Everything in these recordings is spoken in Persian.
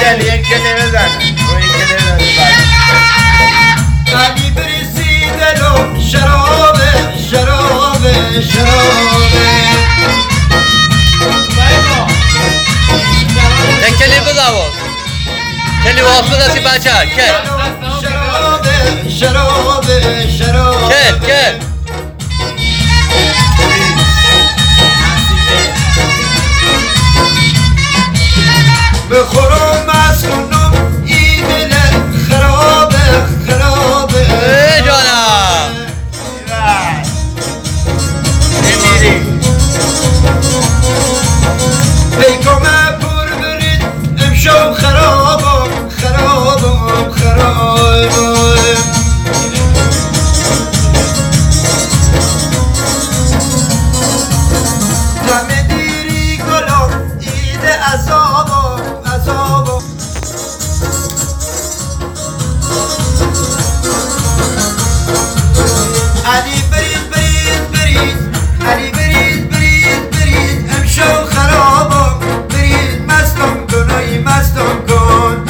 یک کلمه بزن رو یک کلمه بزن علی برسیده رو شرابه شرابه شرابه یک کلمه بزن باز کلمه واسه دستی بچه که شرابه شرابه شرابه که بخورم از خونم این دل خرابه خرابه ای جانم نمیری پیکامه پر برید امشب خرابم خرابم خرابم دم دیری گلم ایده عذابم عذابم علی برید برید برید علی برید برید برید امشب خرابم برید مستم کن ای مستم کن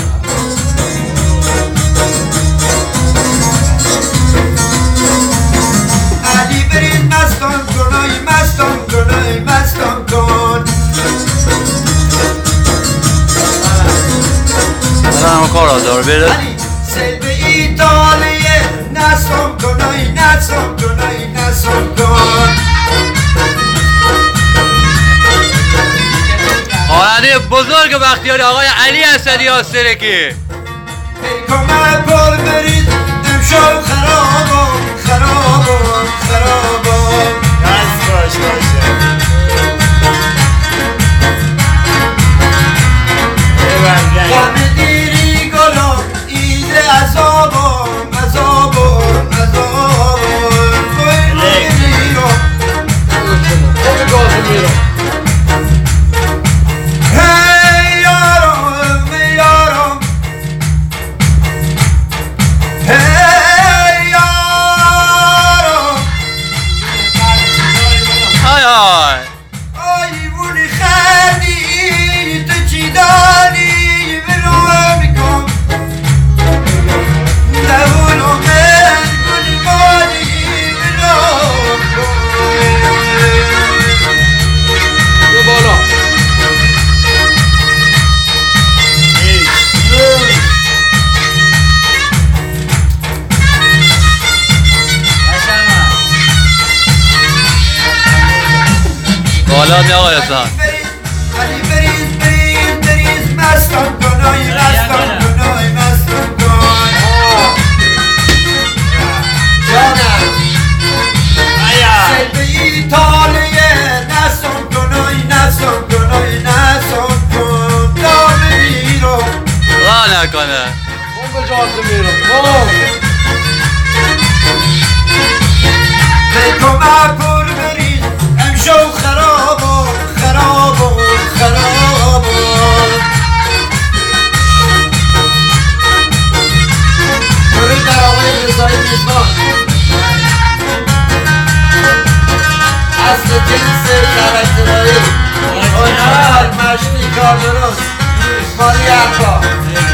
علی برید مستم کن ای مستم کن ای مستم کن همه کار آزار بره علی سیل به ایتالیه نستم کن ای نستم کن ای نستم کن خواننده بزرگ بختیاری آقای علی اسدی آسترکی پیکامه پر برید امشب خرابم خرابم خرابم دست باش باشه ببند غم دیری گلم ایده عذابم عذابم عذابم هی یارم یارم هی یارم های های آی ولی خردی تو چی داری بلو میکن دولو من گل باری بلو بالا می آقای حسن علی برید برید برید مستم کن آی مستم کن آی مستم کن جانم سیل به ایتالیه نستم کن آی نستم کن آی نستم کن دامه میرم را نکنه پیکامه پر برید امشب خرابم خرابم خرابم درود بر آقای رضایی میزبان اصل جنس کرکترایی اونجا مشتی کار درست مالی حرفا